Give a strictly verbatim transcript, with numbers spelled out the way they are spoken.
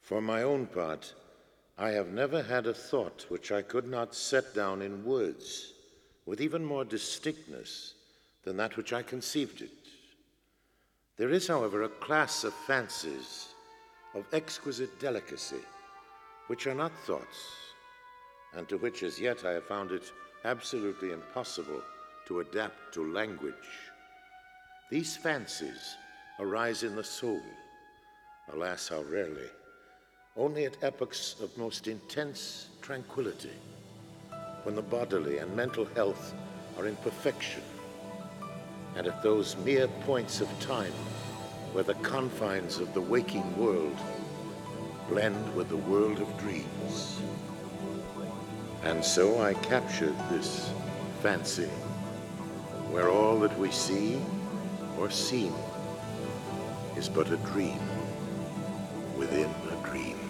For my own part, I have never had a thought which I could not set down in words with even more distinctness than that which I conceived it. There is, however, a class of fancies of exquisite delicacy which are not thoughts, and to which as yet I have found it absolutely impossible to adapt to language. These fancies arise in the soul, alas, how rarely, only at epochs of most intense tranquility, when the bodily and mental health are in perfection, and at those mere points of time where the confines of the waking world blend with the world of dreams. And so I captured this fancy, where all that we see or seem is but a dream within a dream.